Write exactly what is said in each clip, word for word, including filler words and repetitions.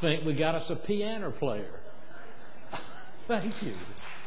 think we got us a piano player. Thank you.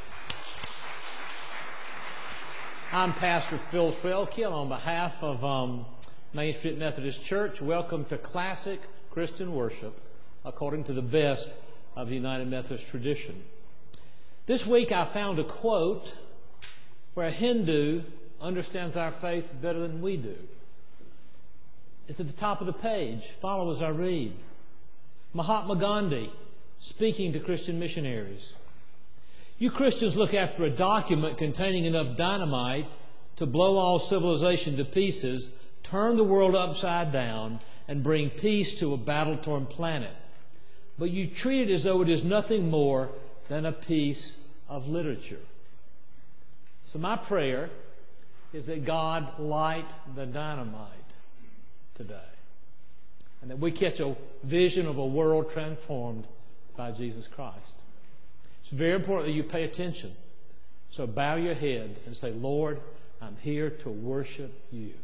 I'm Pastor Phil Felke, on behalf of um, Main Street Methodist Church. Welcome to classic Christian worship according to the best of the United Methodist tradition. This week I found a quote where a Hindu understands our faith better than we do. It's at the top of the page. Follow as I read. Mahatma Gandhi speaking to Christian missionaries. You Christians look after a document containing enough dynamite to blow all civilization to pieces, turn the world upside down, and bring peace to a battle-torn planet. But you treat it as though it is nothing more than a piece of literature. So my prayer is that God light the dynamite today, and that we catch a vision of a world transformed by Jesus Christ. It's very important that you pay attention. So bow your head and say, Lord, I'm here to worship you.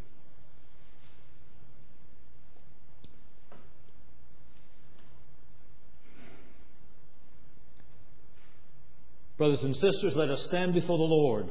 Brothers and sisters, let us stand before the Lord.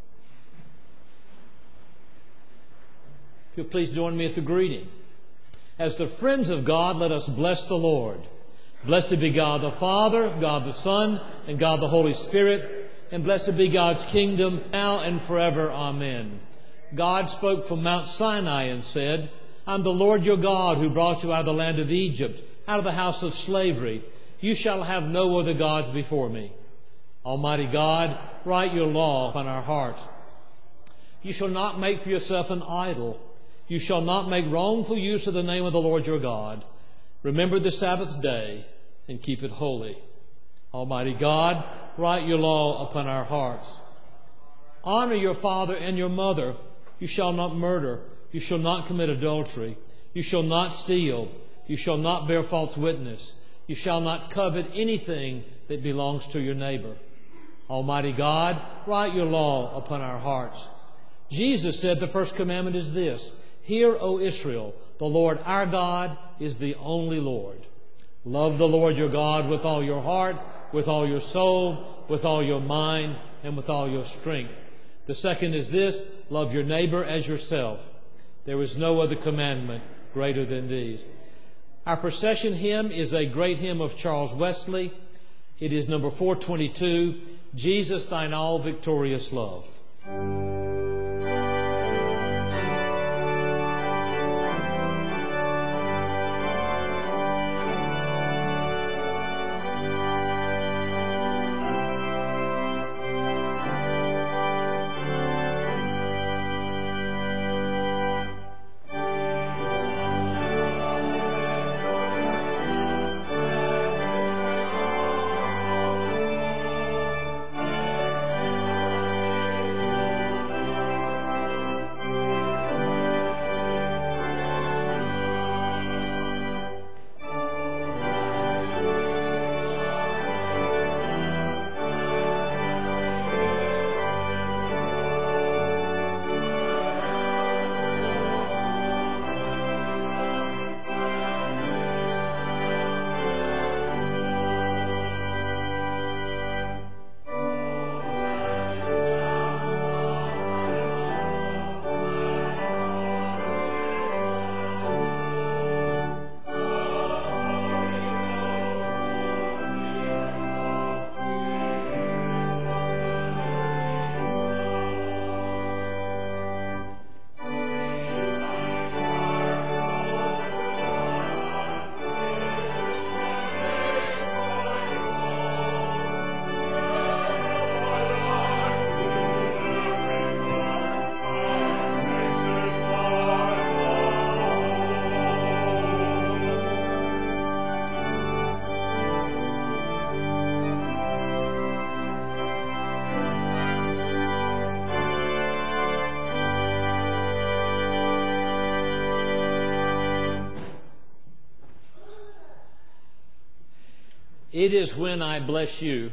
If you'll please join me at the greeting. As the friends of God, let us bless the Lord. Blessed be God the Father, God the Son, and God the Holy Spirit, and blessed be God's kingdom now and forever. Amen. God spoke from Mount Sinai and said, I'm the Lord your God who brought you out of the land of Egypt, out of the house of slavery. You shall have no other gods before me. Almighty God, write your law upon our hearts. You shall not make for yourself an idol. You shall not make wrongful use of the name of the Lord your God. Remember the Sabbath day and keep it holy. Almighty God, write your law upon our hearts. Honor your father and your mother. You shall not murder. You shall not commit adultery. You shall not steal. You shall not bear false witness. You shall not covet anything that belongs to your neighbor. Almighty God, write your law upon our hearts. Jesus said the first commandment is this, Hear, O Israel, the Lord our God is the only Lord. Love the Lord your God with all your heart, with all your soul, with all your mind, and with all your strength. The second is this, love your neighbor as yourself. There is no other commandment greater than these. Our procession hymn is a great hymn of Charles Wesley. It is number four twenty-two, Jesus, thine all victorious love. It is when I bless you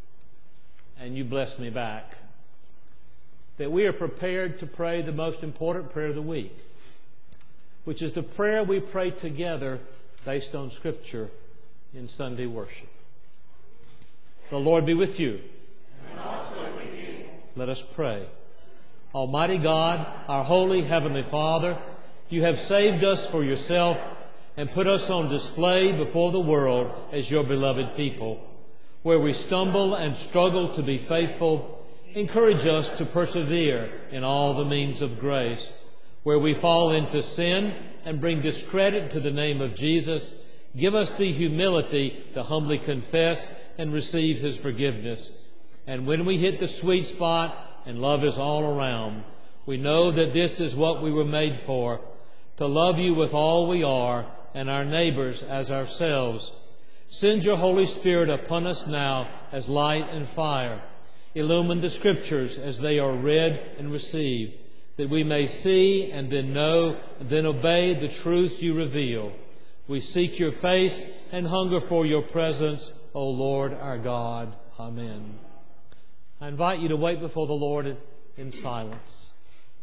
and you bless me back that we are prepared to pray the most important prayer of the week, which is the prayer we pray together based on Scripture in Sunday worship. The Lord be with you. And also with you. Let us pray. Almighty God, our holy Heavenly Father, you have saved us for yourself and put us on display before the world as your beloved people. Where we stumble and struggle to be faithful, encourage us to persevere in all the means of grace. Where we fall into sin and bring discredit to the name of Jesus, give us the humility to humbly confess and receive his forgiveness. And when we hit the sweet spot and love is all around, we know that this is what we were made for, to love you with all we are and our neighbors as ourselves. Send your Holy Spirit upon us now as light and fire. Illumine the Scriptures as they are read and received, that we may see and then know and then obey the truths you reveal. We seek your face and hunger for your presence, O Lord our God. Amen. I invite you to wait before the Lord in, in silence.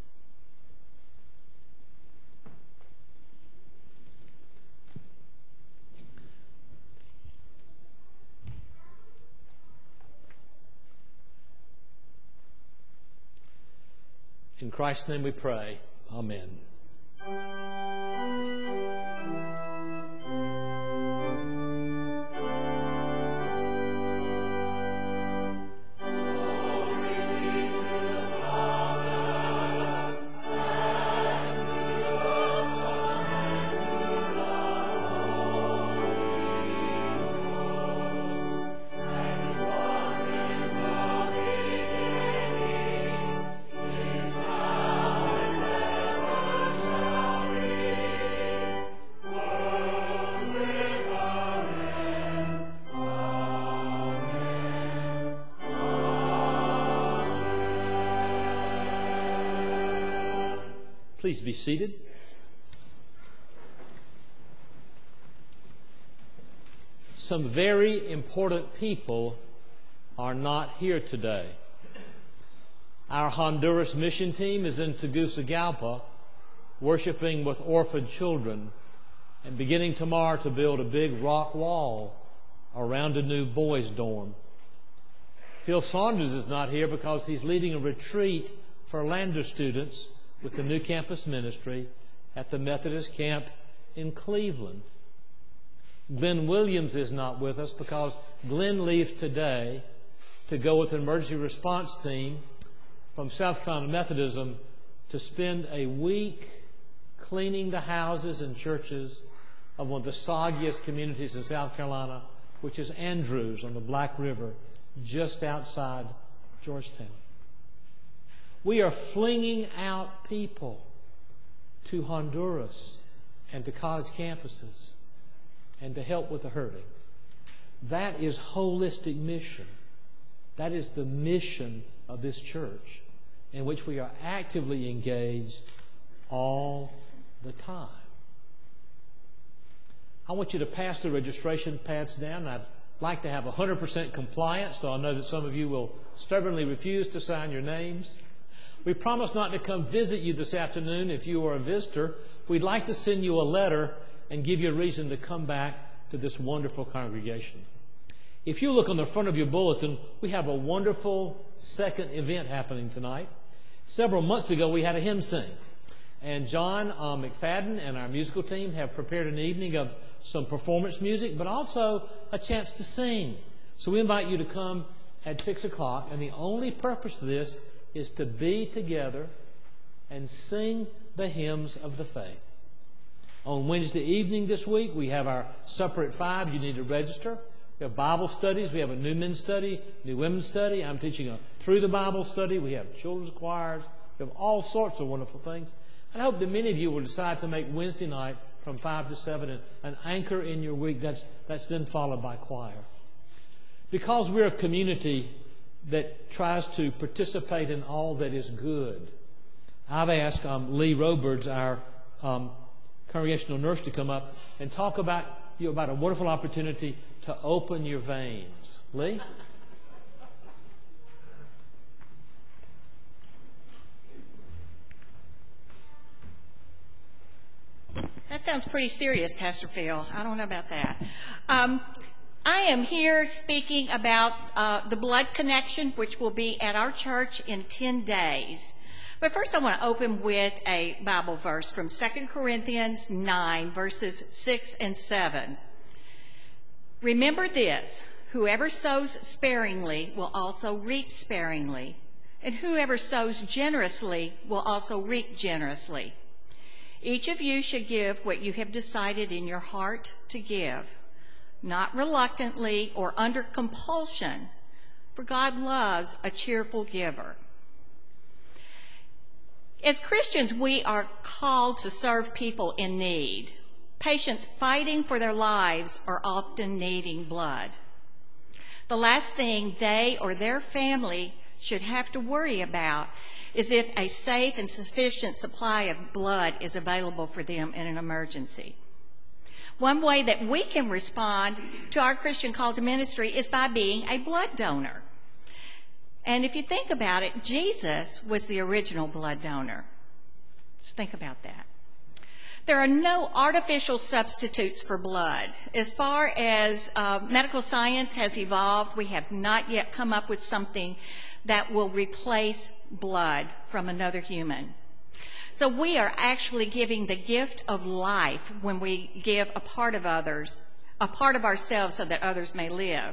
In Christ's name we pray. Amen. Please be seated. Some very important people are not here today. Our Honduras mission team is in Tegucigalpa, worshiping with orphan children and beginning tomorrow to build a big rock wall around a new boys' dorm. Phil Saunders is not here because he's leading a retreat for Lander students with the New Campus Ministry at the Methodist camp in Cleveland. Glenn Williams is not with us because Glenn leaves today to go with an emergency response team from South Carolina Methodism to spend a week cleaning the houses and churches of one of the soggiest communities in South Carolina, which is Andrews on the Black River, just outside Georgetown. We are flinging out people to Honduras and to college campuses and to help with the hurting. That is holistic mission. That is the mission of this church, in which we are actively engaged all the time. I want you to pass the registration pads down. I'd like to have one hundred percent compliance, so I know that some of you will stubbornly refuse to sign your names. We promise not to come visit you this afternoon if you are a visitor. We'd like to send you a letter and give you a reason to come back to this wonderful congregation. If you look on the front of your bulletin, we have a wonderful second event happening tonight. Several months ago, we had a hymn sing. And John uh, McFadden and our musical team have prepared an evening of some performance music, but also a chance to sing. So we invite you to come at six o'clock, and the only purpose of this is to be together and sing the hymns of the faith. On Wednesday evening this week, we have our supper at five. You need to register. We have Bible studies. We have a new men's study, new women's study. I'm teaching a through the Bible study. We have children's choirs. We have all sorts of wonderful things. And I hope that many of you will decide to make Wednesday night from five to seven an, an anchor in your week. That's, that's then followed by choir. Because we're a community that tries to participate in all that is good, I've asked um, Lee Roberts, our um, congregational nurse, to come up and talk about you know, about a wonderful opportunity to open your veins. Lee? That's sounds pretty serious, Pastor Phil. I don't know about that. Um, I am here speaking about uh, the blood connection, which will be at our church in ten days. But first I want to open with a Bible verse from Second Corinthians nine, verses six and seven. Remember this, whoever sows sparingly will also reap sparingly, and whoever sows generously will also reap generously. Each of you should give what you have decided in your heart to give, not reluctantly or under compulsion, for God loves a cheerful giver. As Christians, we are called to serve people in need. Patients fighting for their lives are often needing blood. The last thing they or their family should have to worry about is if a safe and sufficient supply of blood is available for them in an emergency. One way that we can respond to our Christian call to ministry is by being a blood donor. And if you think about it, Jesus was the original blood donor. Let's think about that. There are no artificial substitutes for blood. As far as uh, medical science has evolved, we have not yet come up with something that will replace blood from another human. So we are actually giving the gift of life when we give a part of others, a part of ourselves so that others may live.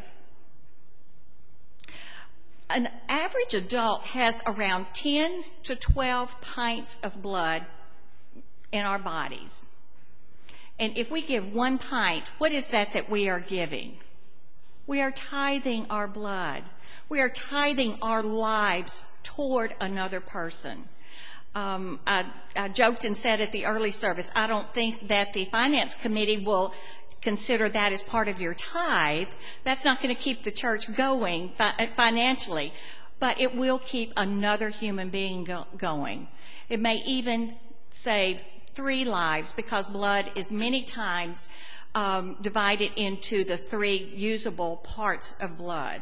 An average adult has around ten to twelve pints of blood in our bodies. And if we give one pint, what is that that we are giving? We are tithing our blood. We are tithing our lives toward another person. Um, I, I joked and said at the early service, I don't think that the finance committee will consider that as part of your tithe. That's not going to keep the church going fi- financially, but it will keep another human being go- going. It may even save three lives because blood is many times um, divided into the three usable parts of blood.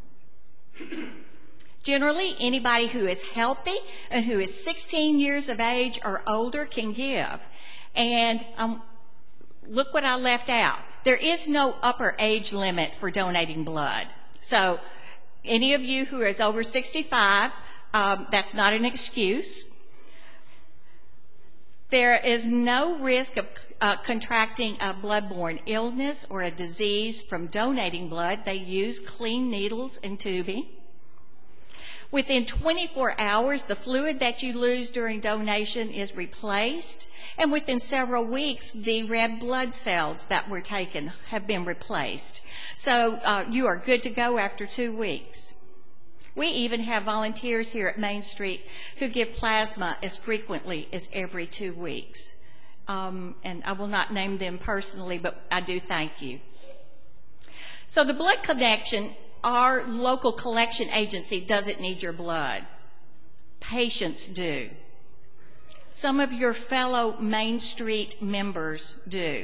Generally, anybody who is healthy and who is sixteen years of age or older can give. And um, look what I left out. There is no upper age limit for donating blood. So any of you who is over sixty-five, um, that's not an excuse. There is no risk of uh, contracting a bloodborne illness or a disease from donating blood. They use clean needles and tubing. Within twenty-four hours, the fluid that you lose during donation is replaced, and within several weeks, the red blood cells that were taken have been replaced. So uh, you are good to go after two weeks. We even have volunteers here at Main Street who give plasma as frequently as every two weeks. Um, and I will not name them personally, but I do thank you. So the blood connection, our local collection agency doesn't need your blood. Patients do. Some of your fellow Main Street members do.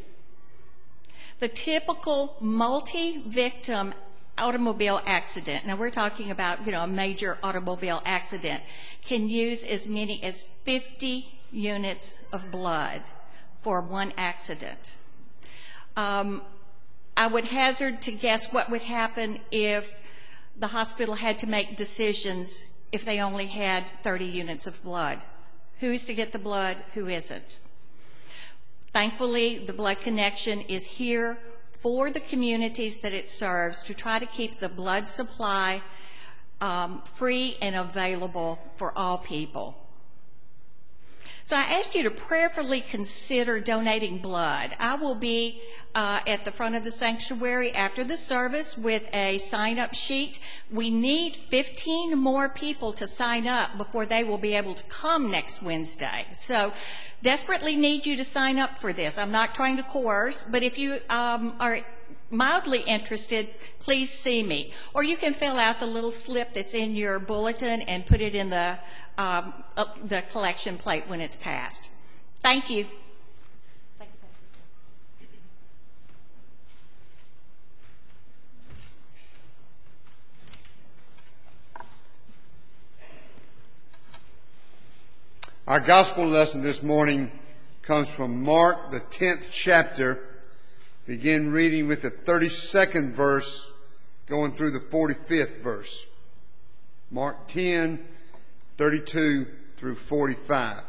The typical multi-victim automobile accident, now we're talking about, you know, a major automobile accident, can use as many as fifty units of blood for one accident. Um, I would hazard to guess what would happen if the hospital had to make decisions if they only had thirty units of blood. Who is to get the blood? Who isn't? Thankfully, the blood connection is here for the communities that it serves to try to keep the blood supply um, free and available for all people. So I ask you to prayerfully consider donating blood. I will be uh, at the front of the sanctuary after the service with a sign-up sheet. We need fifteen more people to sign up before they will be able to come next Wednesday. So desperately need you to sign up for this. I'm not trying to coerce, but if you um, are mildly interested, please see me. Or you can fill out the little slip that's in your bulletin and put it in the Um, uh, the collection plate when it's passed. Thank you. Thank you. Our gospel lesson this morning comes from Mark, the tenth chapter. Begin reading with the thirty-second verse, going through the forty-fifth verse. Mark ten, thirty-two through forty-five.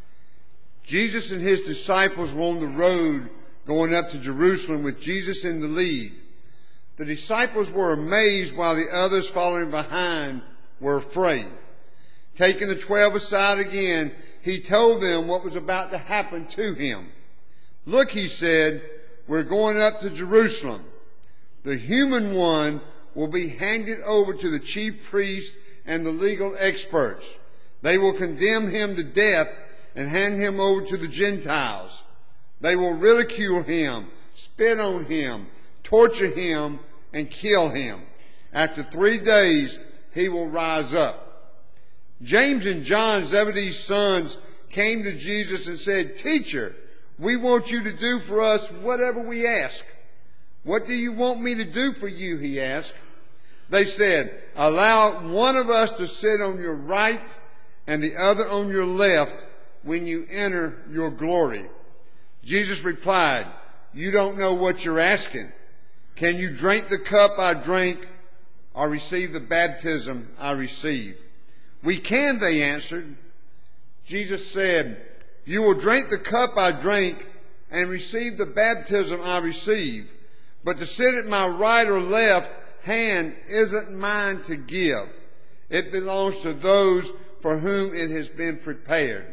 Jesus and his disciples were on the road going up to Jerusalem with Jesus in the lead. The disciples were amazed while the others following behind were afraid. Taking the twelve aside again, he told them what was about to happen to him. Look, he said, we're going up to Jerusalem. The human one will be handed over to the chief priests and the legal experts. They will condemn him to death and hand him over to the Gentiles. They will ridicule him, spit on him, torture him, and kill him. After three days, he will rise up. James and John, Zebedee's sons, came to Jesus and said, Teacher, we want you to do for us whatever we ask. What do you want me to do for you? He asked. They said, allow one of us to sit on your right and the other on your left when you enter your glory. Jesus replied, you don't know what you're asking. Can you drink the cup I drink or receive the baptism I receive? We can, they answered. Jesus said, you will drink the cup I drink and receive the baptism I receive. But to sit at my right or left hand isn't mine to give. It belongs to those for whom it has been prepared.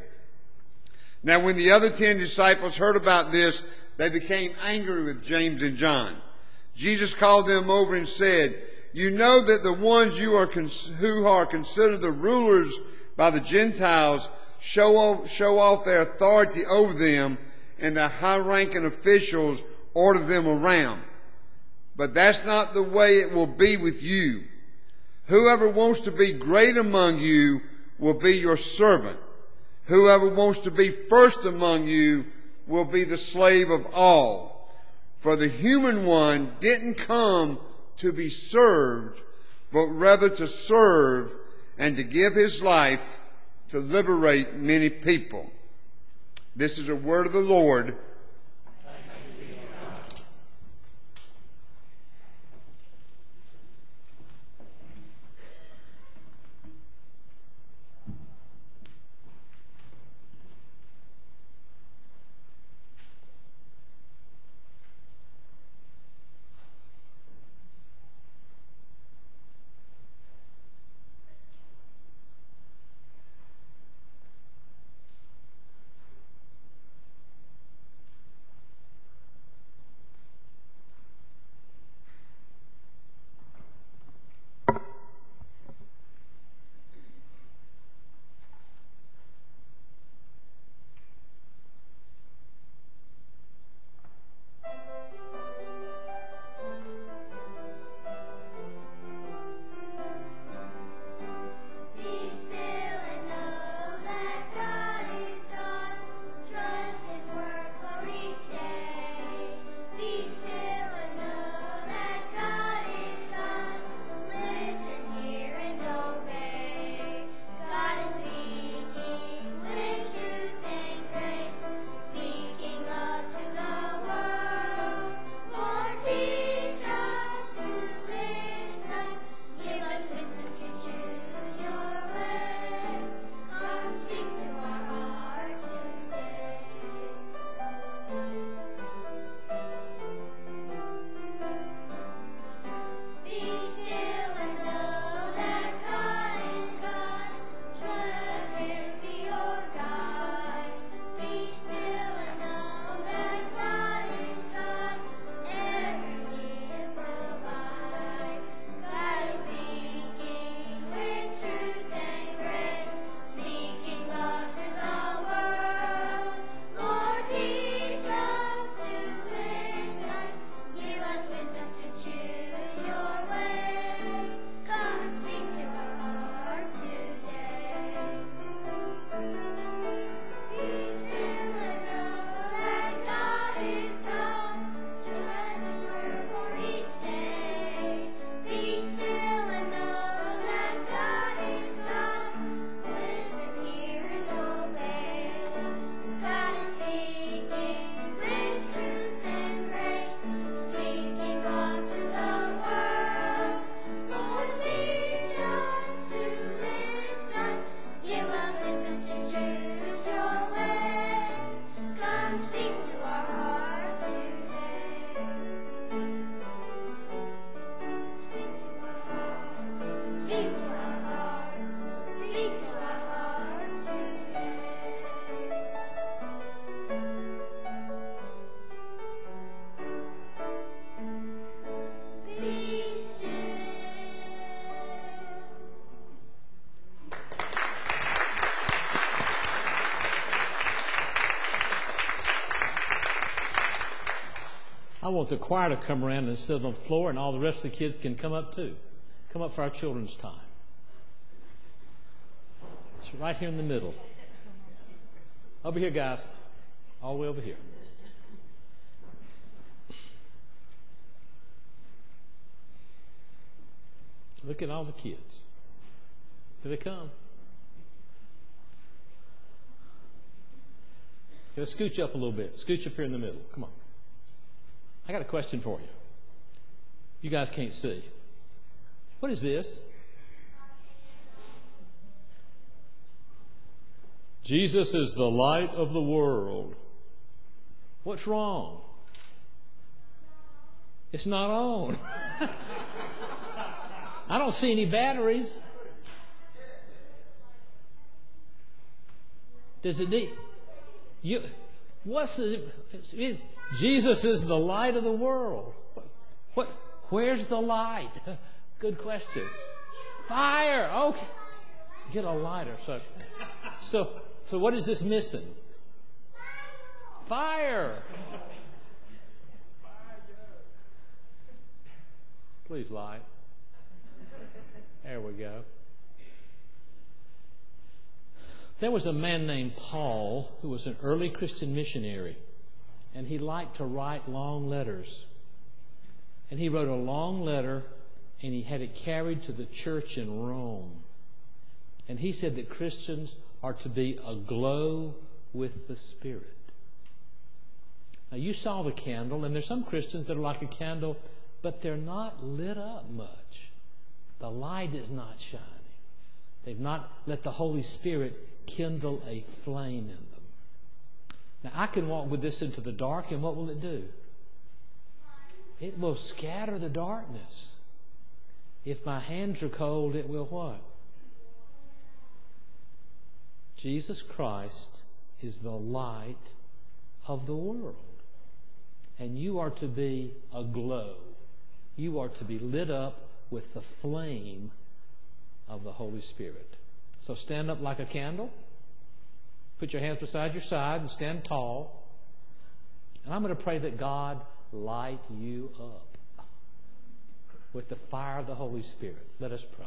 Now when the other ten disciples heard about this, they became angry with James and John. Jesus called them over and said, you know that the ones you are cons- who are considered the rulers by the Gentiles show off, show off their authority over them, and the high-ranking officials order them around. But that's not the way it will be with you. Whoever wants to be great among you will be your servant. Whoever wants to be first among you will be the slave of all. For the human one didn't come to be served, but rather to serve and to give his life to liberate many people. This is a word of the Lord. want the choir to come around and sit on the floor, and all the rest of the kids can come up too. Come up for our children's time. It's right here in the middle. Over here, guys. All the way over here. Look at all the kids. Here they come. Let's scooch up a little bit. Scooch up here in the middle. Come on. I got a question for you. You guys can't see. What is this? Jesus is the light of the world. What's wrong? It's not on. I don't see any batteries. Does it need? You, what's the? It, Jesus is the light of the world. What, what? Where's the light? Good question. Fire. Okay. Get a lighter. So, so, so what is this missing? Fire. Please, light. There we go. There was a man named Paul who was an early Christian missionary, and he liked to write long letters. And he wrote a long letter, and he had it carried to the church in Rome. And he said that Christians are to be aglow with the Spirit. Now, you saw the candle, and there's some Christians that are like a candle, but they're not lit up much. The light is not shining. They've not let the Holy Spirit kindle a flame in them. Now, I can walk with this into the dark, and what will it do? It will scatter the darkness. If my hands are cold, it will what? Jesus Christ is the light of the world. And you are to be aglow. You are to be lit up with the flame of the Holy Spirit. So stand up like a candle. Put your hands beside your side and stand tall. And I'm going to pray that God light you up with the fire of the Holy Spirit. Let us pray.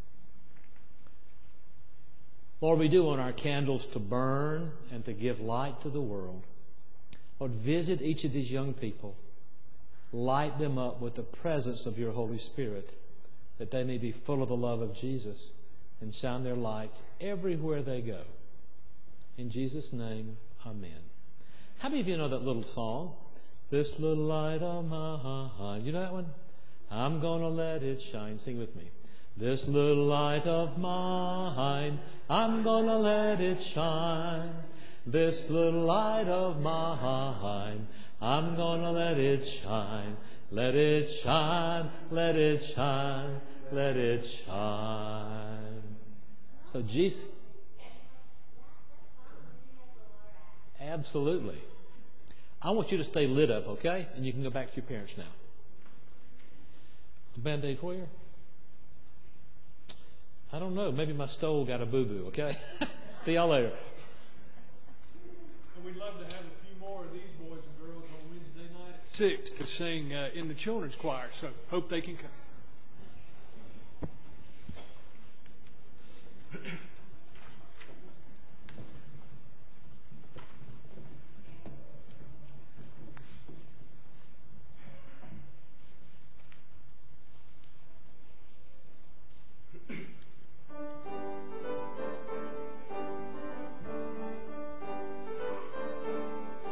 Lord, we do want our candles to burn and to give light to the world. Lord, visit each of these young people. Light them up with the presence of your Holy Spirit, that they may be full of the love of Jesus and shine their lights everywhere they go. In Jesus' name, amen. How many of you know that little song? This little light of mine. You know that one? I'm gonna let it shine. Sing with me. This little light of mine, I'm gonna let it shine. This little light of mine, I'm gonna let it shine. Let it shine, let it shine, let it shine. So Jesus, absolutely. I want you to stay lit up, okay? And you can go back to your parents now. A Band-Aid where? I don't know. Maybe my stole got a boo-boo, okay? See y'all later. And we'd love to have a few more of these boys and girls on Wednesday night at six to sing uh, in the children's choir. So hope they can come.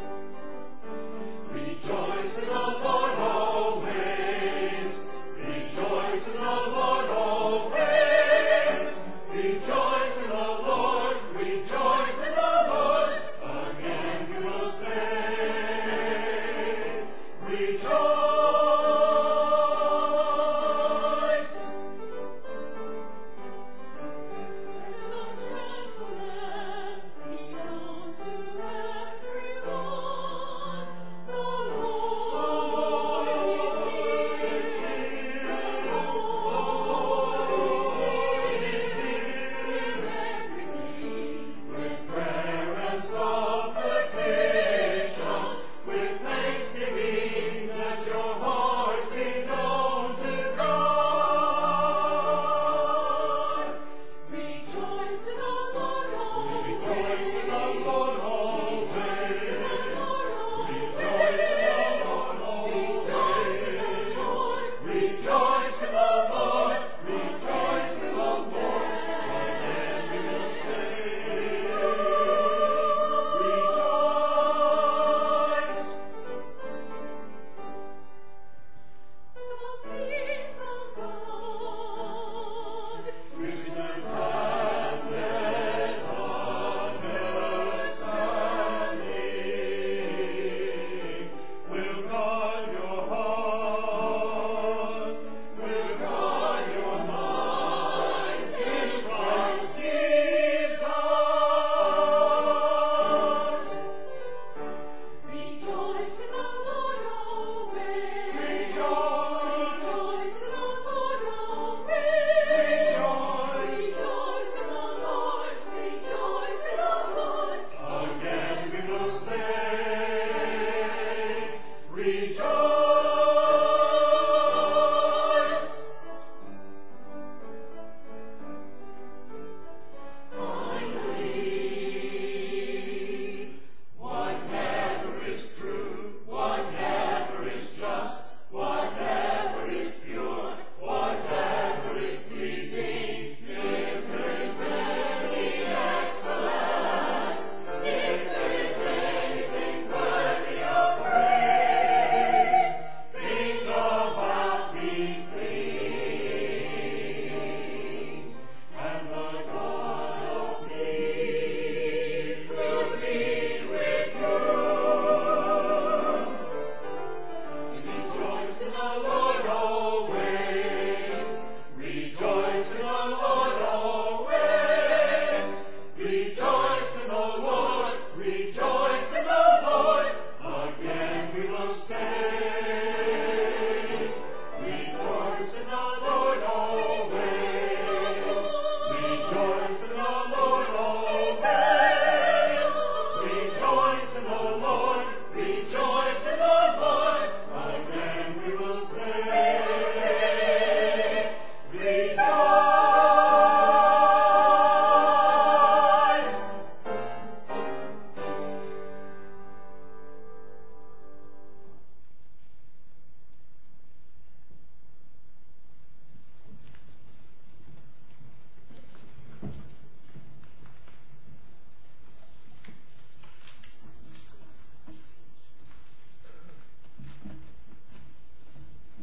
Rejoice in the Lord always.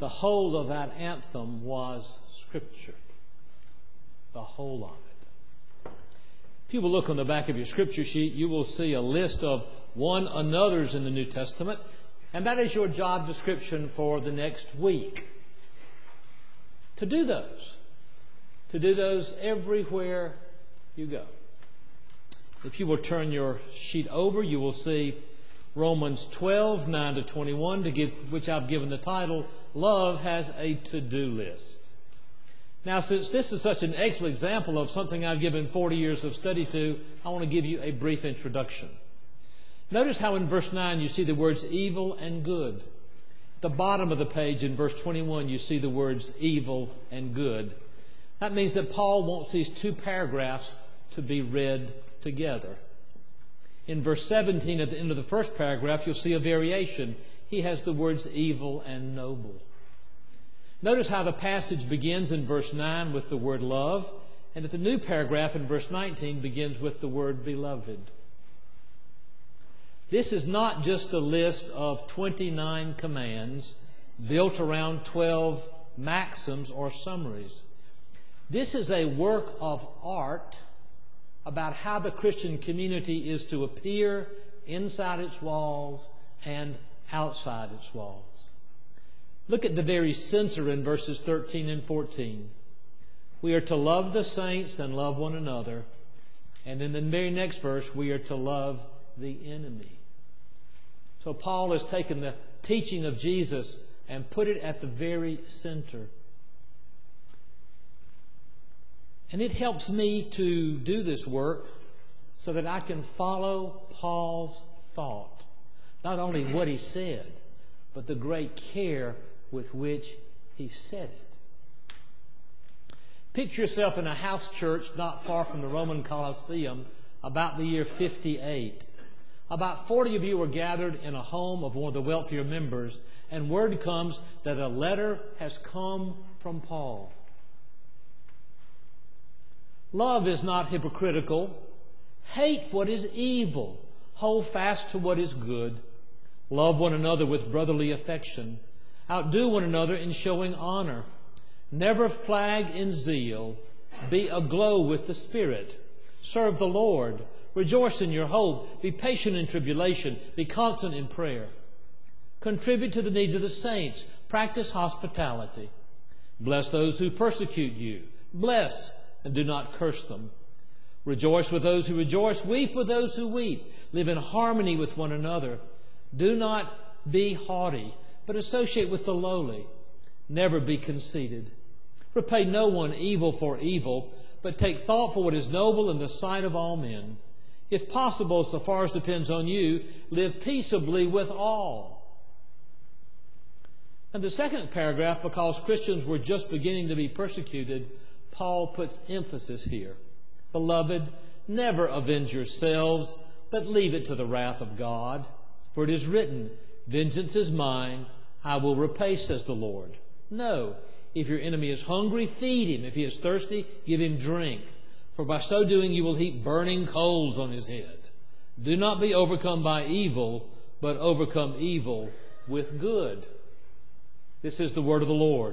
the whole of that anthem was Scripture. The whole of it. If you will look on the back of your Scripture sheet, you will see a list of one another's in the New Testament, and that is your job description for the next week. To do those. To do those everywhere you go. If you will turn your sheet over, you will see Romans twelve, nine to twenty-one, to give, which I've given the title, Love Has a To-Do List. Now, since this is such an excellent example of something I've given forty years of study to, I want to give you a brief introduction. Notice how in verse nine you see the words evil and good. At the bottom of the page in verse twenty-one you see the words evil and good. That means that Paul wants these two paragraphs to be read together. In verse seventeen, at the end of the first paragraph, you'll see a variation. He has the words evil and noble. Notice how the passage begins in verse nine with the word love, and at the new paragraph in verse nineteen begins with the word beloved. This is not just a list of twenty-nine commands built around twelve maxims or summaries. This is a work of art about how the Christian community is to appear inside its walls and outside its walls. Look at the very center in verses thirteen and fourteen. We are to love the saints and love one another. And in the very next verse, we are to love the enemy. So Paul has taken the teaching of Jesus and put it at the very center. And it helps me to do this work so that I can follow Paul's thought. Not only what he said, but the great care with which he said it. Picture yourself in a house church not far from the Roman Colosseum about the year fifty-eight. About forty of you were gathered in a home of one of the wealthier members, and word comes that a letter has come from Paul. Love is not hypocritical. Hate what is evil. Hold fast to what is good. Love one another with brotherly affection. Outdo one another in showing honor. Never flag in zeal. Be aglow with the Spirit. Serve the Lord. Rejoice in your hope. Be patient in tribulation. Be constant in prayer. Contribute to the needs of the saints. Practice hospitality. Bless those who persecute you. Bless and do not curse them. Rejoice with those who rejoice. Weep with those who weep. Live in harmony with one another. Do not be haughty, but associate with the lowly. Never be conceited. Repay no one evil for evil, but take thought for what is noble in the sight of all men. If possible, so far as depends on you, live peaceably with all. And the second paragraph, because Christians were just beginning to be persecuted, Paul puts emphasis here. Beloved, never avenge yourselves, but leave it to the wrath of God. For it is written, vengeance is mine, I will repay, says the Lord. No, if your enemy is hungry, feed him. If he is thirsty, give him drink. For by so doing you will heap burning coals on his head. Do not be overcome by evil, but overcome evil with good. This is the word of the Lord.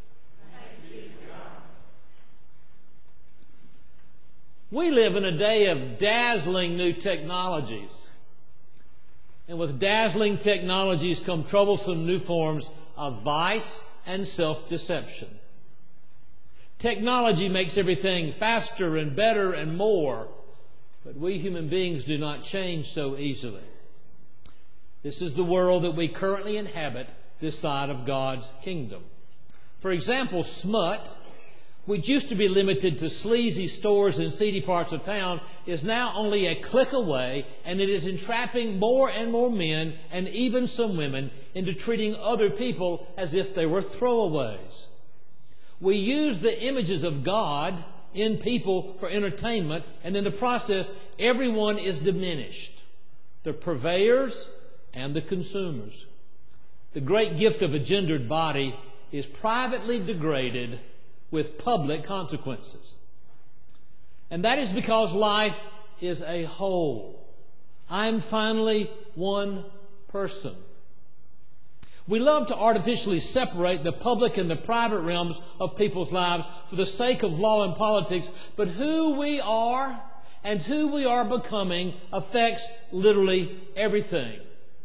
We live in a day of dazzling new technologies. And with dazzling technologies come troublesome new forms of vice and self-deception. Technology makes everything faster and better and more, but we human beings do not change so easily. This is the world that we currently inhabit this side of God's kingdom. For example, smut, which used to be limited to sleazy stores in seedy parts of town, is now only a click away, and it is entrapping more and more men, and even some women, into treating other people as if they were throwaways. We use the images of God in people for entertainment, and in the process, everyone is diminished. The purveyors and the consumers. The great gift of a gendered body is privately degraded with public consequences. And that is because life is a whole. I'm finally one person. We love to artificially separate the public and the private realms of people's lives for the sake of law and politics, but who we are and who we are becoming affects literally everything.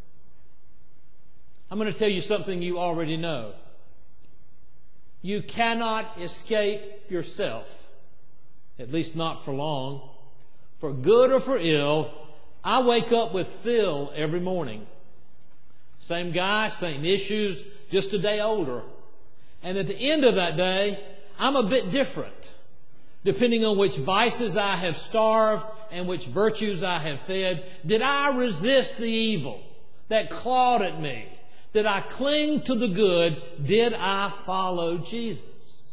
I'm going to tell you something you already know. You cannot escape yourself, at least not for long. For good or for ill, I wake up with Phil every morning. Same guy, same issues, just a day older. And at the end of that day, I'm a bit different, depending on which vices I have starved and which virtues I have fed. Did I resist the evil that clawed at me? Did I cling to the good? Did I follow Jesus?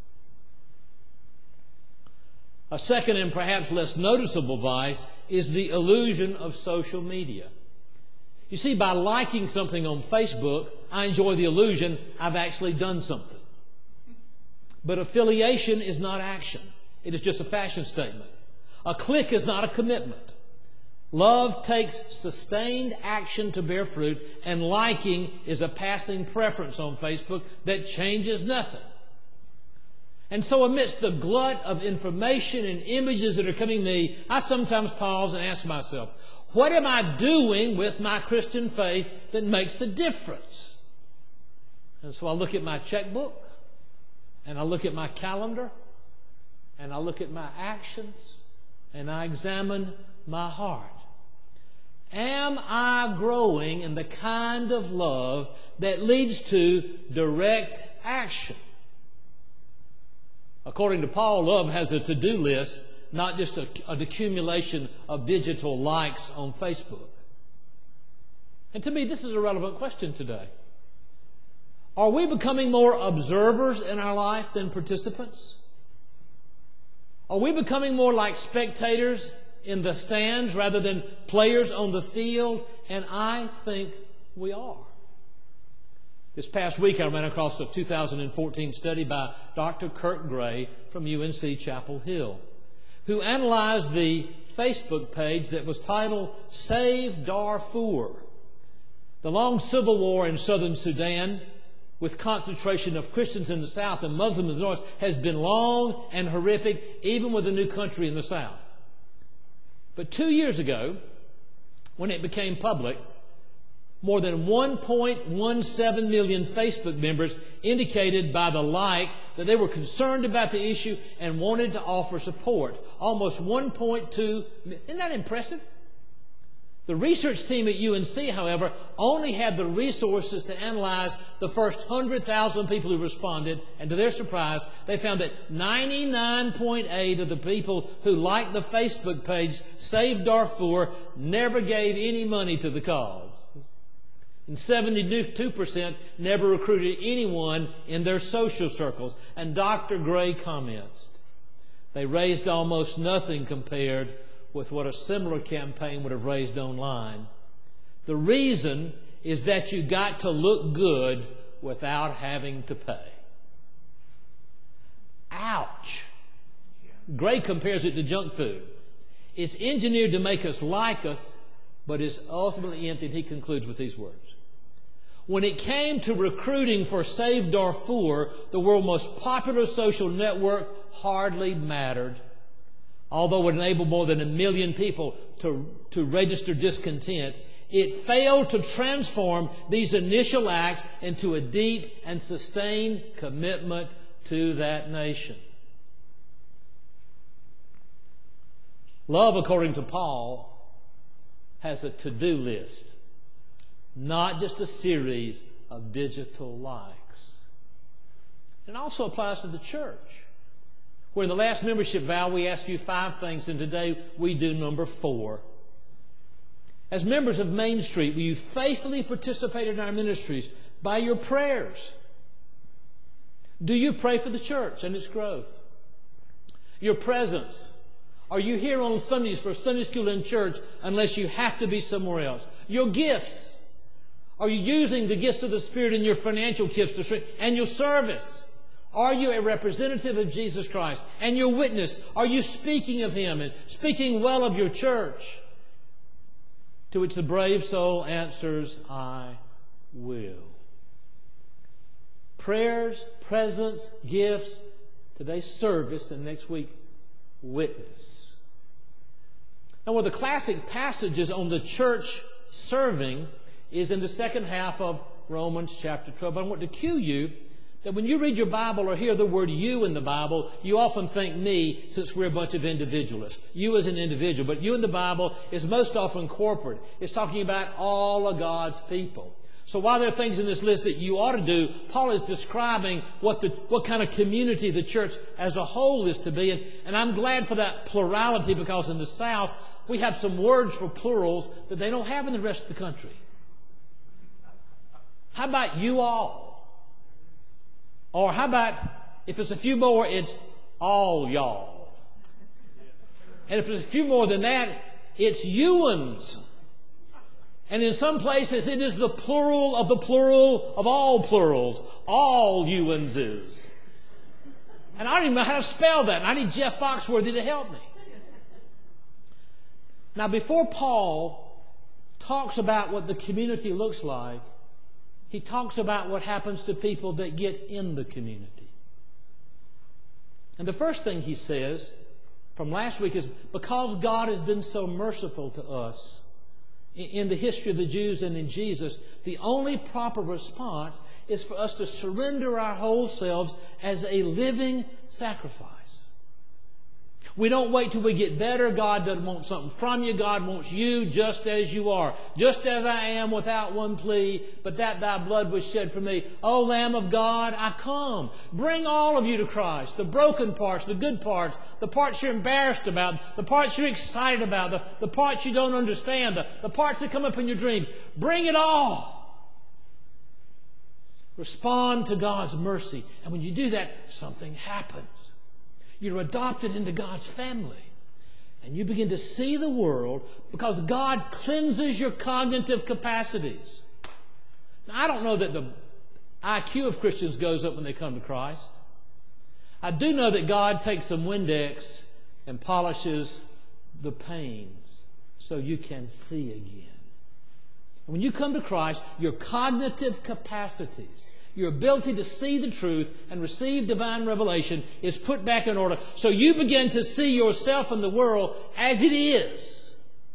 A second and perhaps less noticeable vice is the illusion of social media. You see, by liking something on Facebook, I enjoy the illusion I've actually done something. But affiliation is not action. It is just a fashion statement. A click is not a commitment. Love takes sustained action to bear fruit, and liking is a passing preference on Facebook that changes nothing. And so amidst the glut of information and images that are coming to me, I sometimes pause and ask myself, what am I doing with my Christian faith that makes a difference? And so I look at my checkbook, and I look at my calendar, and I look at my actions, and I examine my heart. Am I growing in the kind of love that leads to direct action? According to Paul, love has a to-do list, not just a, an accumulation of digital likes on Facebook. And to me, this is a relevant question today. Are we becoming more observers in our life than participants? Are we becoming more like spectators in the stands rather than players on the field? And I think we are. This past week I ran across a two thousand fourteen study by Doctor Kurt Gray from U N C Chapel Hill, who analyzed the Facebook page that was titled Save Darfur. The long civil war in southern Sudan, with concentration of Christians in the south and Muslims in the north, has been long and horrific, even with a new country in the south. But two years ago, when it became public, more than one point one seven million Facebook members indicated by the like that they were concerned about the issue and wanted to offer support. Almost one point two million. Isn't that impressive? The research team at U N C, however, only had the resources to analyze the first one hundred thousand people who responded, and to their surprise, they found that ninety-nine point eight of the people who liked the Facebook page Save Darfur never gave any money to the cause. And seventy-two percent never recruited anyone in their social circles. And Doctor Gray comments, they raised almost nothing compared with what a similar campaign would have raised online. The reason is that you got to look good without having to pay. Ouch. Gray compares it to junk food. It's engineered to make us like us, but it's ultimately empty. And he concludes with these words. When it came to recruiting for Save Darfur, the world's most popular social network hardly mattered. Although it enabled more than a million people to, to register discontent, it failed to transform these initial acts into a deep and sustained commitment to that nation. Love, according to Paul, has a to-do list, not just a series of digital likes. It also applies to the church, where in the last membership vow we ask you five things, and today we do number four. As members of Main Street, will you faithfully participate in our ministries by your prayers? Do you pray for the church and its growth? Your presence. Are you here on Sundays for Sunday school and church unless you have to be somewhere else? Your gifts. Are you using the gifts of the Spirit in your financial gifts to strengthen? And your service. Are you a representative of Jesus Christ? And your witness, are you speaking of Him and speaking well of your church? To which the brave soul answers, I will. Prayers, presents, gifts. Today's service, and next week, witness. Now, one of the classic passages on the church serving is in the second half of Romans chapter twelve. But I want to cue you that when you read your Bible or hear the word you in the Bible, you often think me, since we're a bunch of individualists. You as an individual. But you in the Bible is most often corporate. It's talking about all of God's people. So while there are things in this list that you ought to do, Paul is describing what the what kind of community the church as a whole is to be. And, and I'm glad for that plurality, because in the South we have some words for plurals that they don't have in the rest of the country. How about you all? Or how about, if it's a few more, it's all y'all. And if there's a few more than that, it's you-uns. And in some places, it is the plural of the plural of all plurals. All you-unses. And I don't even know how to spell that. And I need Jeff Foxworthy to help me. Now, before Paul talks about what the community looks like, he talks about what happens to people that get in the community. And the first thing he says from last week is, because God has been so merciful to us in the history of the Jews and in Jesus, the only proper response is for us to surrender our whole selves as a living sacrifice. We don't wait till we get better. God doesn't want something from you. God wants you just as you are. Just as I am, without one plea, but that thy blood was shed for me. O Lamb of God, I come. Bring all of you to Christ. The broken parts, the good parts, the parts you're embarrassed about, the parts you're excited about, the, the parts you don't understand, the, the parts that come up in your dreams. Bring it all. Respond to God's mercy. And when you do that, something happens. You're adopted into God's family. And you begin to see the world because God cleanses your cognitive capacities. Now, I don't know that the I Q of Christians goes up when they come to Christ. I do know that God takes some Windex and polishes the panes so you can see again. And when you come to Christ, your cognitive capacities, your ability to see the truth and receive divine revelation is put back in order. So you begin to see yourself and the world as it is.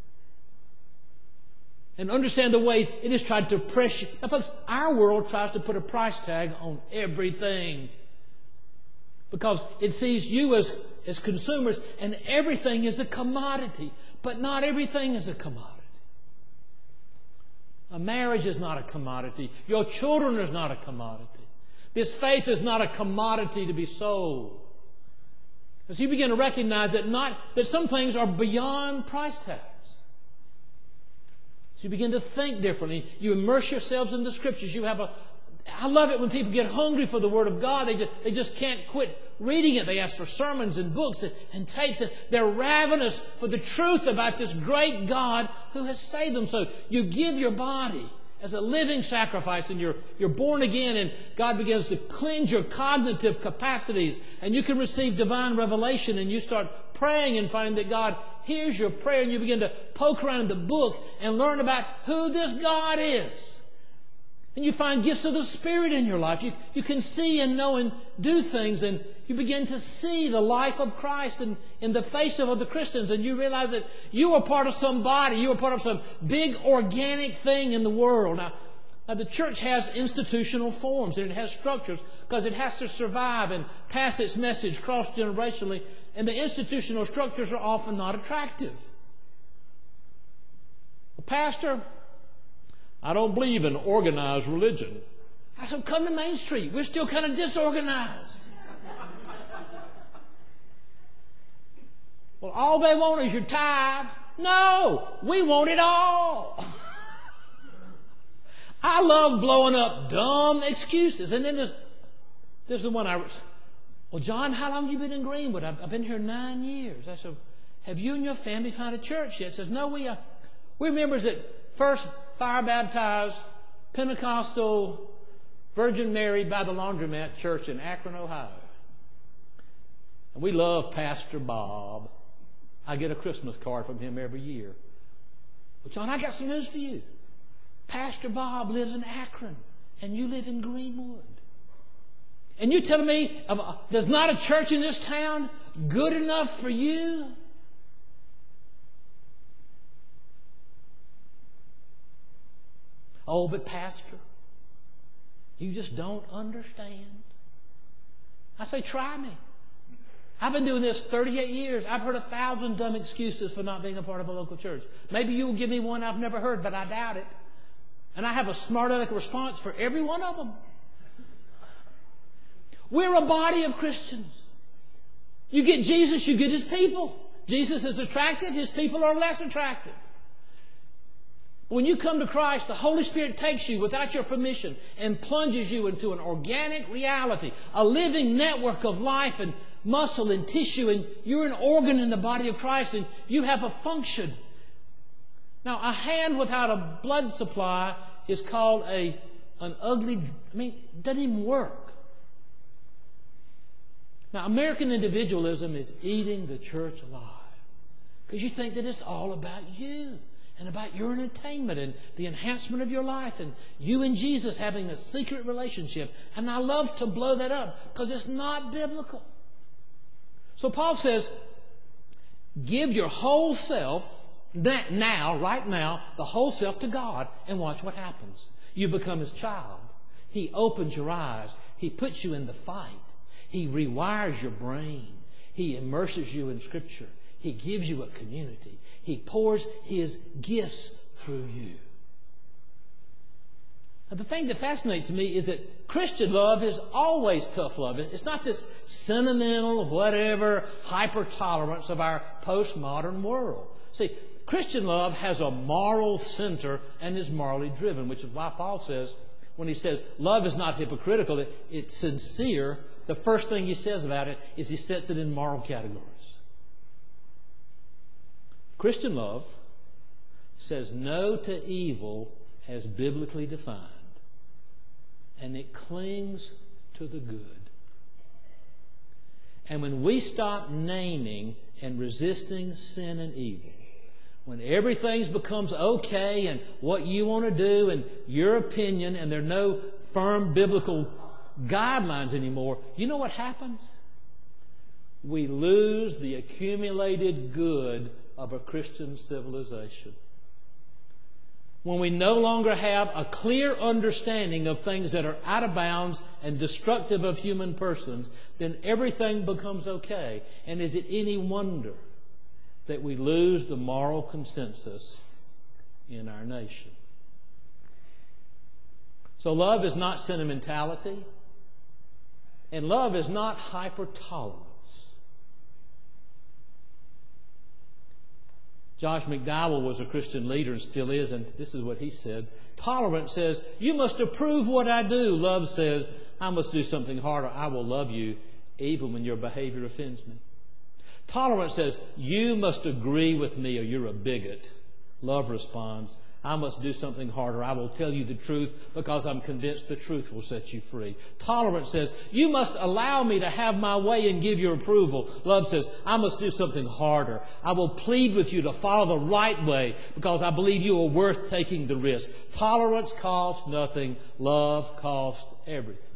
And understand the ways it has tried to press you. Now, folks, our world tries to put a price tag on everything. Because it sees you as, as consumers, and everything is a commodity. But not everything is a commodity. A marriage is not a commodity. Your children is not a commodity. This faith is not a commodity to be sold. As you begin to recognize that not that some things are beyond price tags. So you begin to think differently. You immerse yourselves in the Scriptures. You have a I love it when people get hungry for the Word of God. They just, they just can't quit reading it. They ask for sermons and books and, and tapes. And they're ravenous for the truth about this great God who has saved them. So you give your body as a living sacrifice, and you're, you're born again, and God begins to cleanse your cognitive capacities, and you can receive divine revelation, and you start praying and find that God hears your prayer, and you begin to poke around in the book and learn about who this God is. And you find gifts of the Spirit in your life. You, you can see and know and do things, and you begin to see the life of Christ in, in the face of other Christians, and you realize that you are part of some body. You are part of some big organic thing in the world. Now, now the church has institutional forms, and it has structures because it has to survive and pass its message cross-generationally, and the institutional structures are often not attractive. Well, Pastor, I don't believe in organized religion. I said, come to Main Street. We're still kind of disorganized. Well, all they want is your tithe. No, we want it all. I love blowing up dumb excuses. And then there's, there's the one I was, well, John, how long have you been in Greenwood? I've, I've been here nine years. I said, have you and your family found a church yet? He says, no, we, uh, we're members at First Fire Baptized Pentecostal Virgin Mary by the Laundromat Church in Akron, Ohio. And we love Pastor Bob. I get a Christmas card from him every year. Well, John, I got some news for you. Pastor Bob lives in Akron, and you live in Greenwood. And you telling me of, there's not a church in this town good enough for you? Oh, but Pastor, you just don't understand. I say, try me. I've been doing this thirty-eight years. I've heard a thousand dumb excuses for not being a part of a local church. Maybe you'll give me one I've never heard, but I doubt it. And I have a smart aleck response for every one of them. We're a body of Christians. You get Jesus, you get His people. Jesus is attractive, His people are less attractive. When you come to Christ, the Holy Spirit takes you without your permission and plunges you into an organic reality, a living network of life and muscle and tissue, and you're an organ in the body of Christ, and you have a function. Now, a hand without a blood supply is called a an ugly, I mean, it doesn't even work. Now, American individualism is eating the church alive because you think that it's all about you and about your entertainment and the enhancement of your life and you and Jesus having a secret relationship. And I love to blow that up because it's not biblical. So Paul says, give your whole self, now, right now, the whole self to God, and watch what happens. You become His child. He opens your eyes. He puts you in the fight. He rewires your brain. He immerses you in Scripture. He gives you a community. He pours His gifts through you. Now, the thing that fascinates me is that Christian love is always tough love. It's not this sentimental, whatever, hyper-tolerance of our postmodern world. See, Christian love has a moral center and is morally driven, which is why Paul says, when he says love is not hypocritical, it, it's sincere, the first thing he says about it is he sets it in moral categories. Christian love says no to evil as biblically defined, and it clings to the good. And when we stop naming and resisting sin and evil, when everything becomes okay and what you want to do and your opinion, and there are no firm biblical guidelines anymore, you know what happens? We lose the accumulated good of a Christian civilization. When we no longer have a clear understanding of things that are out of bounds and destructive of human persons, then everything becomes okay. And is it any wonder that we lose the moral consensus in our nation? So love is not sentimentality, and love is not hyper-tolerance. Josh McDowell was a Christian leader and still is, and this is what he said. Tolerance says, you must approve what I do. Love says, I must do something harder. I will love you even when your behavior offends me. Tolerance says, you must agree with me or you're a bigot. Love responds, I must do something harder. I will tell you the truth because I'm convinced the truth will set you free. Tolerance says, you must allow me to have my way and give your approval. Love says, I must do something harder. I will plead with you to follow the right way because I believe you are worth taking the risk. Tolerance costs nothing. Love costs everything.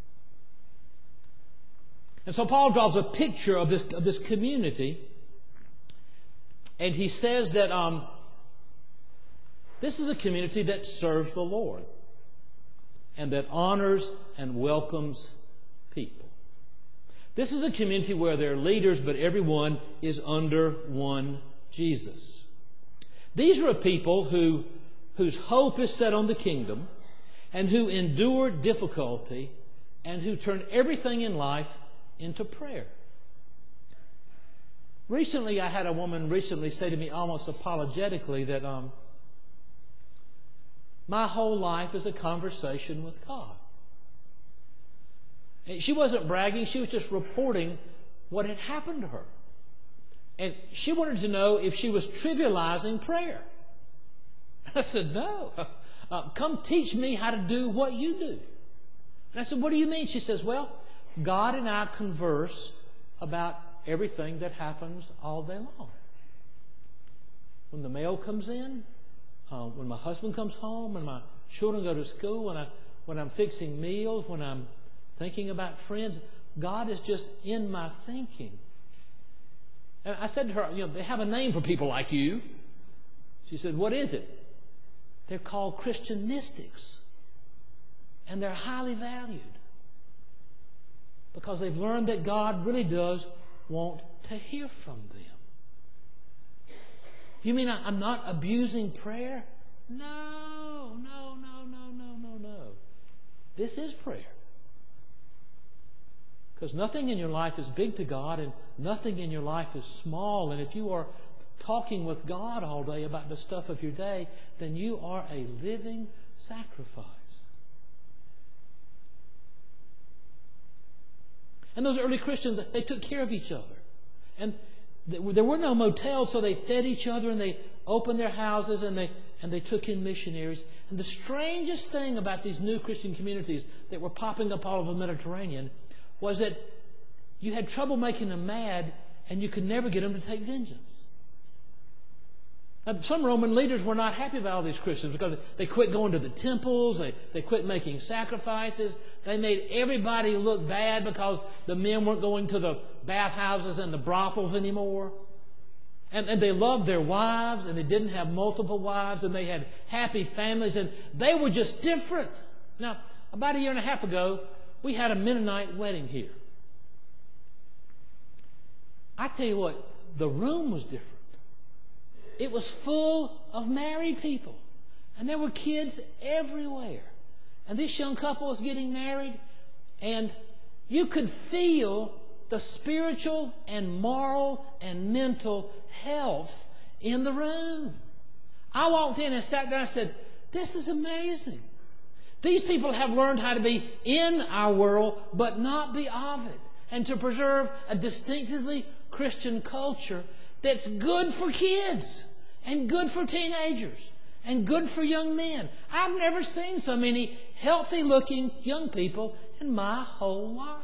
And so Paul draws a picture of this, of this community, and he says that um, this is a community that serves the Lord and that honors and welcomes people. This is a community where there are leaders, but everyone is under one Jesus. These are a people who, whose hope is set on the kingdom and who endure difficulty and who turn everything in life into prayer. Recently, I had a woman recently say to me almost apologetically that um, my whole life is a conversation with God. And she wasn't bragging, she was just reporting what had happened to her. And she wanted to know if she was trivializing prayer. I said, no. Uh, come teach me how to do what you do. And I said, what do you mean? She says, well, God and I converse about everything that happens all day long. When the mail comes in, uh, when my husband comes home, when my children go to school, when, I, when I'm fixing meals, when I'm thinking about friends. God is just in my thinking. And I said to her, you know, they have a name for people like you. She said, what is it? They're called Christian mystics. And they're highly valued because they've learned that God really does want to hear from them. You mean I'm not abusing prayer? No, no, no, no, no, no, no. This is prayer. Because nothing in your life is big to God, and nothing in your life is small. And if you are talking with God all day about the stuff of your day, then you are a living sacrifice. And those early Christians, they took care of each other. And there were no motels, so they fed each other, and they opened their houses, and they and they took in missionaries. And the strangest thing about these new Christian communities that were popping up all over the Mediterranean was that you had trouble making them mad, and you could never get them to take vengeance. Now, some Roman leaders were not happy about all these Christians because they quit going to the temples, they, they quit making sacrifices, they made everybody look bad because the men weren't going to the bathhouses and the brothels anymore. And, and they loved their wives, and they didn't have multiple wives, and they had happy families, and they were just different. Now, about a year and a half ago, we had a Mennonite wedding here. I tell you what, the room was different. It was full of married people. And there were kids everywhere. And this young couple was getting married. And you could feel the spiritual and moral and mental health in the room. I walked in and sat down and said, this is amazing. These people have learned how to be in our world, but not be of it. And to preserve a distinctively Christian culture that's good for kids and good for teenagers and good for young men. I've never seen so many healthy-looking young people in my whole life.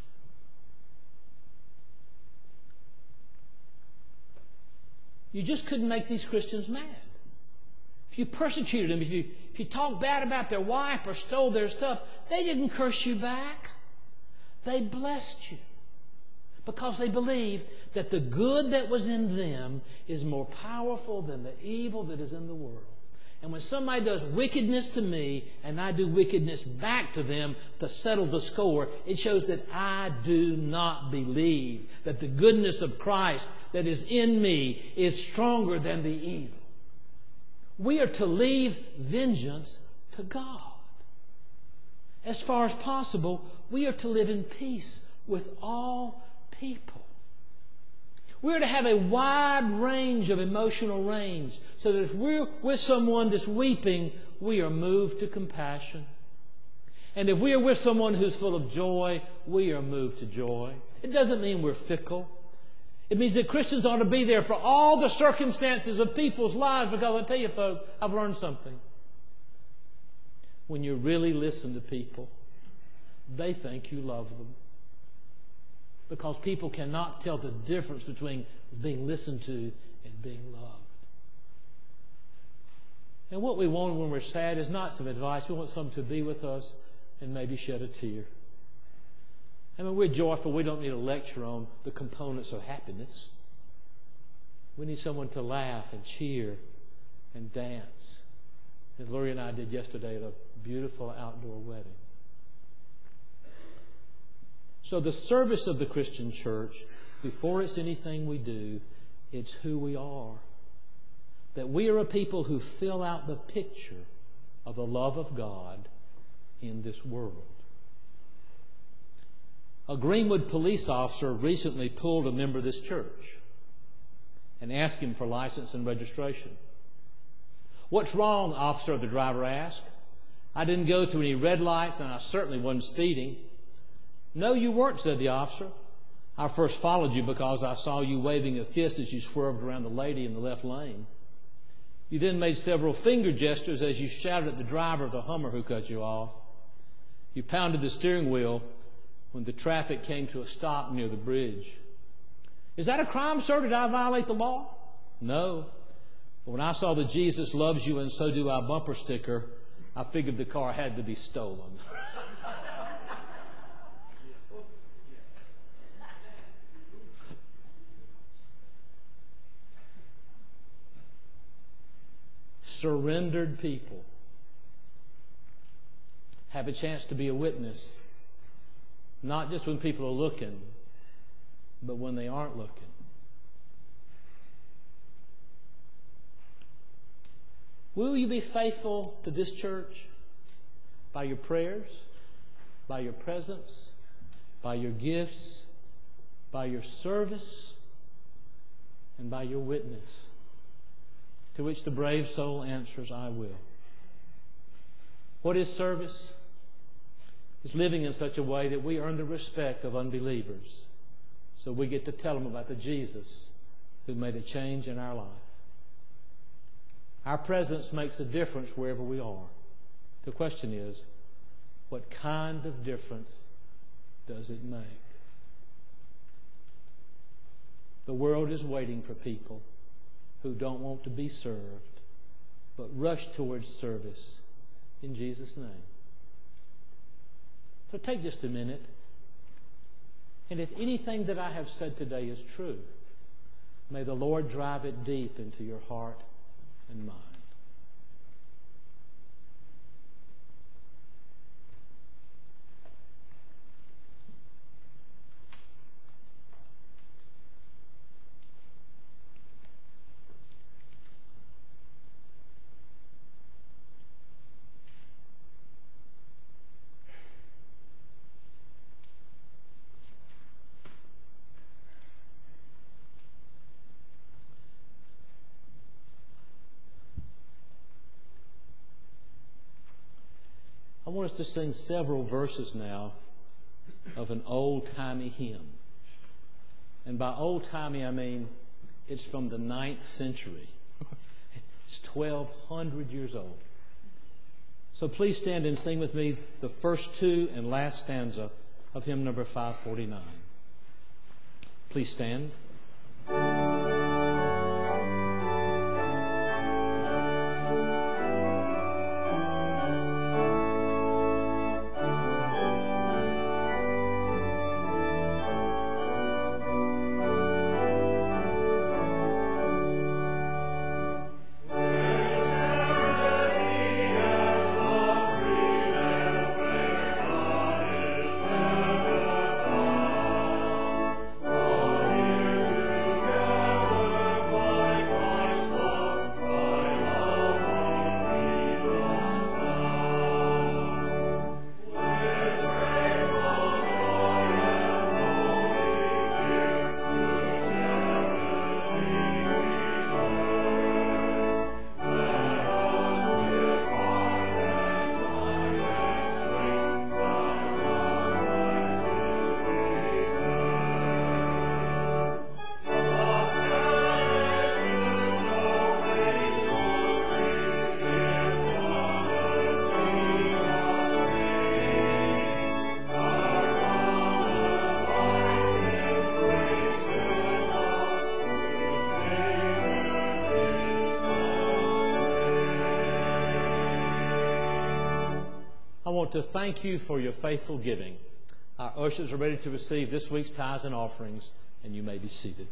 You just couldn't make these Christians mad. If you persecuted them, if you, if you talked bad about their wife or stole their stuff, they didn't curse you back. They blessed you because they believed that the good that was in them is more powerful than the evil that is in the world. And when somebody does wickedness to me and I do wickedness back to them to settle the score, it shows that I do not believe that the goodness of Christ that is in me is stronger than the evil. We are to leave vengeance to God. As far as possible, we are to live in peace with all people. We are to have a wide range of emotional range so that if we're with someone that's weeping, we are moved to compassion. And if we are with someone who's full of joy, we are moved to joy. It doesn't mean we're fickle. It means that Christians ought to be there for all the circumstances of people's lives, because I tell you, folks, I've learned something. When you really listen to people, they think you love them. Because people cannot tell the difference between being listened to and being loved. And what we want when we're sad is not some advice. We want someone to be with us and maybe shed a tear. And when we're joyful, we don't need a lecture on the components of happiness. We need someone to laugh and cheer and dance, as Lori and I did yesterday at a beautiful outdoor wedding. So the service of the Christian church, before it's anything we do, it's who we are. That we are a people who fill out the picture of the love of God in this world. A Greenwood police officer recently pulled a member of this church and asked him for license and registration. "What's wrong, officer?" the driver asked. "I didn't go through any red lights, and I certainly wasn't speeding." "No, you weren't," said the officer. "I first followed you because I saw you waving a fist as you swerved around the lady in the left lane. You then made several finger gestures as you shouted at the driver of the Hummer who cut you off. You pounded the steering wheel when the traffic came to a stop near the bridge. Is that a crime, sir? Did I violate the law?" "No. But when I saw the Jesus loves you and so do I bumper sticker, I figured the car had to be stolen." surrendered people have a chance to be a witness, not just when people are looking, but when they aren't looking. Will you be faithful to this church by your prayers, by your presence, by your gifts, by your service, and by your witness? To which the brave soul answers, I will. What is service? It's living in such a way that we earn the respect of unbelievers, so we get to tell them about the Jesus who made a change in our life. Our presence makes a difference wherever we are. The question is, what kind of difference does it make? The world is waiting for people who don't want to be served, but rush towards service in Jesus' name. So take just a minute, and if anything that I have said today is true, may the Lord drive it deep into your heart and mind. I want us to sing several verses now of an old-timey hymn. And by old-timey, I mean it's from the ninth century. It's twelve hundred years old. So please stand and sing with me the first two and last stanza of hymn number five forty-nine. Please stand. I want to thank you for your faithful giving. Our ushers are ready to receive this week's tithes and offerings, and you may be seated.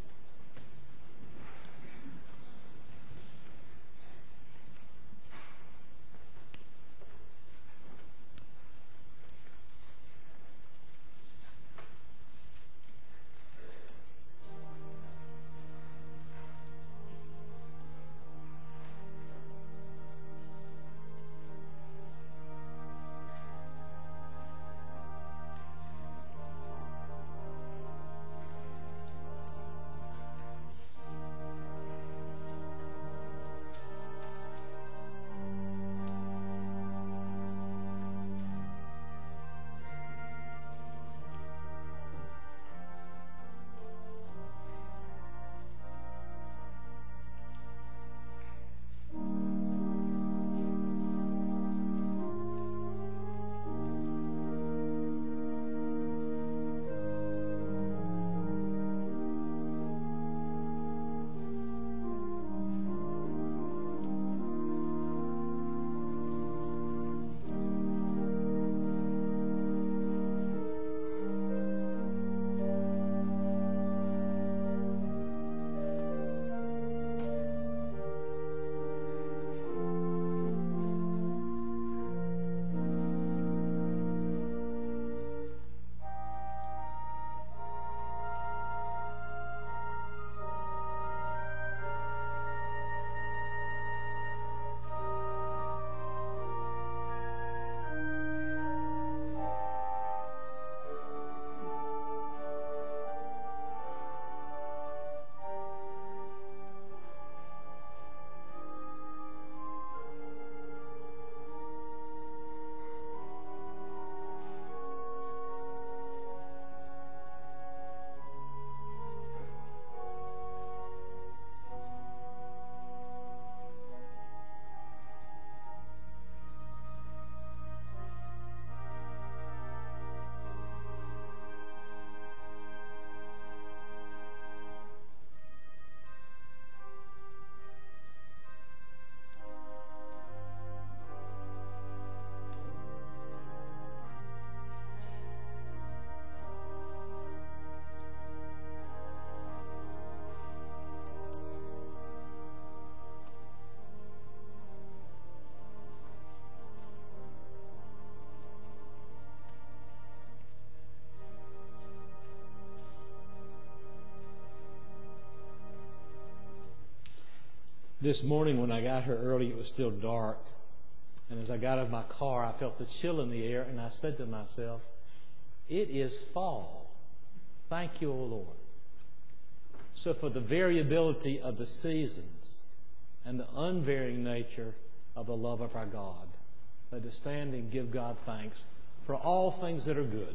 This morning when I got here early, it was still dark. And as I got out of my car, I felt the chill in the air, and I said to myself, it is fall. Thank you, O Lord. So for the variability of the seasons and the unvarying nature of the love of our God, let us stand and give God thanks for all things that are good.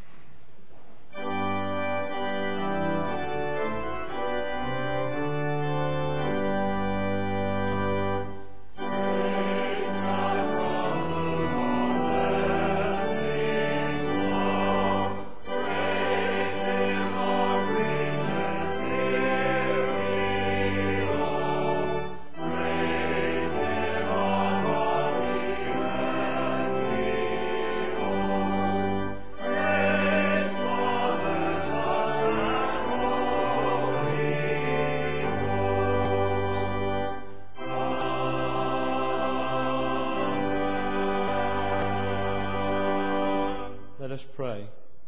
Let us pray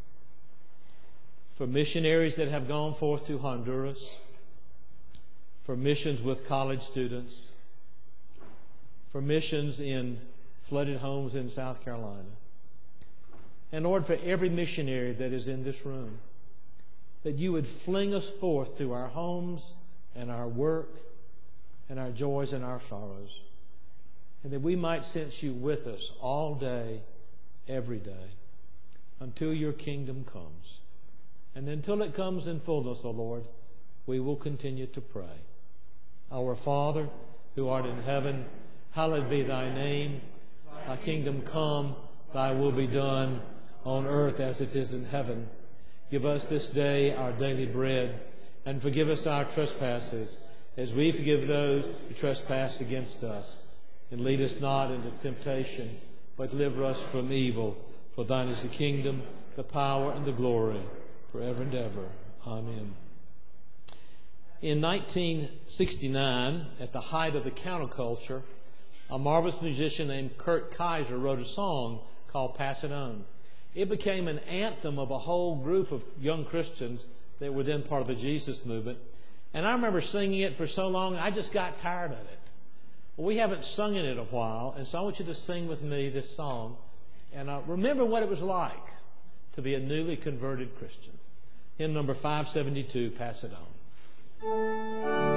for missionaries that have gone forth to Honduras, for missions with college students, for missions in flooded homes in South Carolina. And Lord, for every missionary that is in this room, that you would fling us forth to our homes and our work and our joys and our sorrows, and that we might sense you with us all day, every day, until your kingdom comes. And until it comes in fullness, O Lord, we will continue to pray. Our Father, who art in heaven, hallowed be thy name. Thy kingdom come, thy will be done, on earth as it is in heaven. Give us this day our daily bread, and forgive us our trespasses, as we forgive those who trespass against us. And lead us not into temptation, but deliver us from evil. For thine is the kingdom, the power, and the glory, forever and ever. Amen. In nineteen sixty-nine, at the height of the counterculture, a marvelous musician named Kurt Kaiser wrote a song called Pass It On. It became an anthem of a whole group of young Christians that were then part of the Jesus movement. And I remember singing it for so long, I just got tired of it. Well, we haven't sung it in a while, and so I want you to sing with me this song. And uh, remember what it was like to be a newly converted Christian. Hymn number five seventy-two, Pass It On.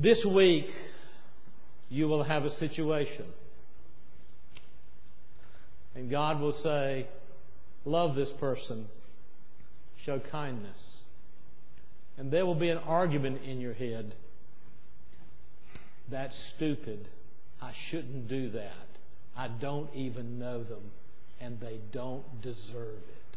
This week, you will have a situation. And God will say, love this person, show kindness. And there will be an argument in your head. That's stupid. I shouldn't do that. I don't even know them, and they don't deserve it.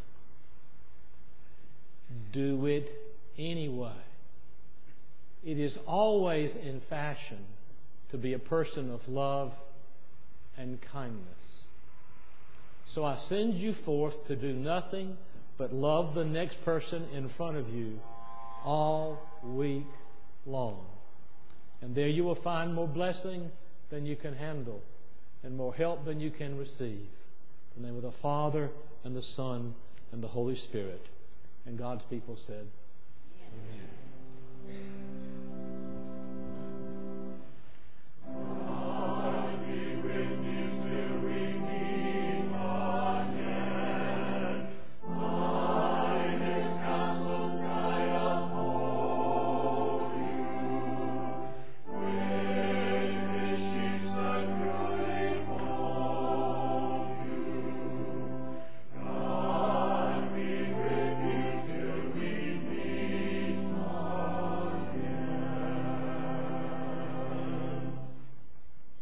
Do it anyway. It is always in fashion to be a person of love and kindness. So I send you forth to do nothing but love the next person in front of you all week long. And there you will find more blessing than you can handle and more help than you can receive. In the name of the Father and the Son and the Holy Spirit. And God's people said, Amen. Amen.